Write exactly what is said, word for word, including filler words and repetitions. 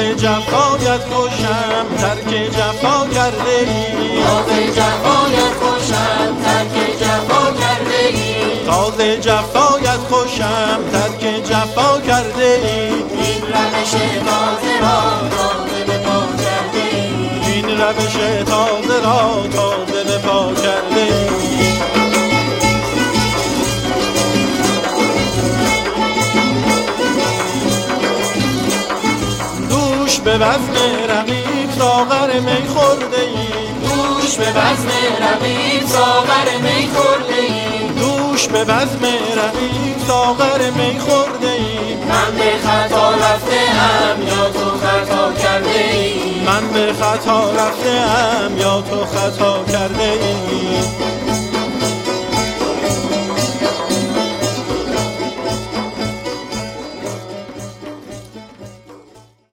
جفایت خوشم ترک جفا کرده ای، تازه جفایت خوشم ترک جفا کرده ای، تازه جفایت خوشم ترک جفا کرده ای. این روش تازه را تازه به پا کرده ای، این روش تازه را تازه به پا کرده ای. دوش به وزن رقیب ساغر می خورده ای، دوش به بزم رقیب ساغر می خورده ای، دوش به وزن رقیب ساغر می خورده ای. من به خطا رفته ام یا تو خطا کرده ای، من به خطا رفته ام یا تو خطا کرده ای.